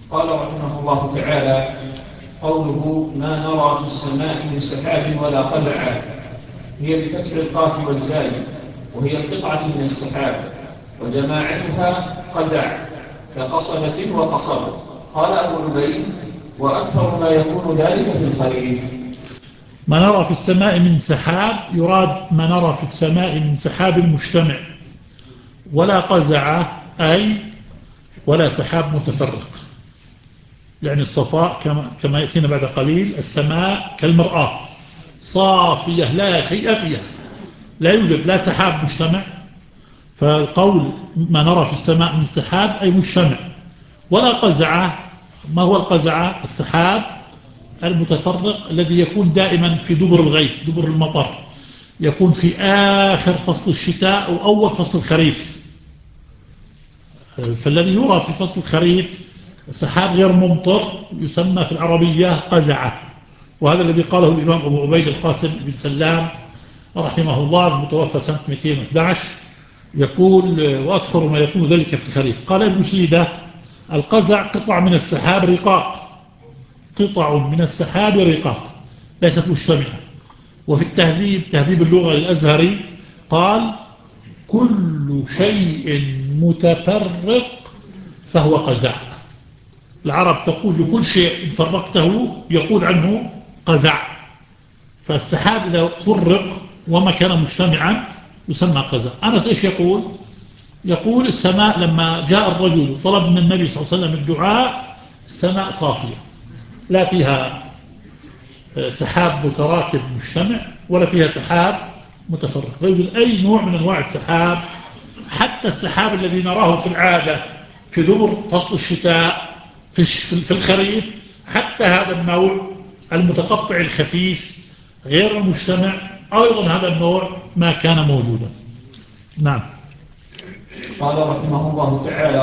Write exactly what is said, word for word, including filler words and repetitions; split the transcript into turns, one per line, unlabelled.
قال رحمه الله تعالى: قوله ما نرى في السماء من سحاب ولا قزعات، هي بفتح القاف والزاي، وهي القطعة من السحاب، وجماعتها قزع كقصبة وقصب. قال أبو عبيد: وأكثر ما يكون ذلك في الخريف.
ما نرى في السماء من سحاب، يراد ما نرى في السماء من سحاب مجتمع، ولا قزعة أي ولا سحاب متفرق. يعني الصفاء كما, كما يأتينا بعد قليل، السماء كالمرآة صافية لا شيء فيها، لا يوجد لا سحاب مجتمع. فالقول ما نرى في السماء من سحاب أي مجتمع، ولا قزعة. ما هو القزعة؟ السحاب المتفرق الذي يكون دائما في دبر الغيث، دبر المطر، يكون في آخر فصل الشتاء أو أول فصل الخريف. فالذي يرى في فصل الخريف سحاب غير ممطر يسمى في العربية قزعة. وهذا الذي قاله الإمام أبو عبيد القاسم بن سلام رحمه الله المتوفى سنة مئتين وأحد عشر، يقول: وأكثر ما يكون ذلك في الخريف. قال ابن سيدة: القزع قطع من السحاب رقاق، قطع من السحاب رقاق ليست مجتمعة. وفي التهذيب، تهذيب اللغة للأزهري، قال: كل شيء متفرق فهو قزع. العرب تقول لكل شيء فرقته يقول عنه قزع. فالسحاب إذا فرق وما كان مجتمعا يسمى قزع. أنس إيش يقول؟ يقول: السماء لما جاء الرجل وطلب من النبي صلى الله عليه وسلم الدعاء، السماء صافية لا فيها سحاب متراكب مجتمع ولا فيها سحاب متفرق، لا يوجد أي نوع من أنواع السحاب. حتى السحاب الذي نراه في العادة في دبر فصل الشتاء في في الخريف، حتى هذا النوع المتقطع الخفيف غير المجتمع أيضا هذا النوع ما كان موجودا. نعم.
قال رحمه الله تعالى: